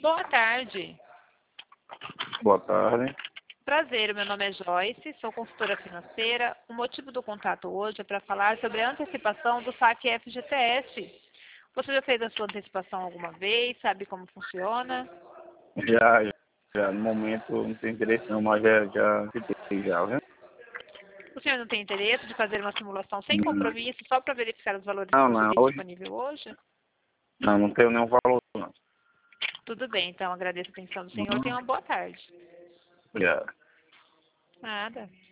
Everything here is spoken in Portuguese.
Boa tarde. Boa tarde. Prazer, meu nome é Joyce, sou consultora financeira. O motivo do contato hoje é para falar sobre a antecipação do saque FGTS. Você já fez a sua antecipação alguma vez? Sabe como funciona? Já, no momento não tem interesse não, mas já fiquei já, viu? O senhor não tem interesse de fazer uma simulação sem Não, compromisso, só para verificar os valores que você não, tem hoje disponível hoje? não tenho nenhum valor não. Tudo bem, então agradeço a atenção do senhor. Tenha Uhum. uma boa tarde. Obrigado. Nada.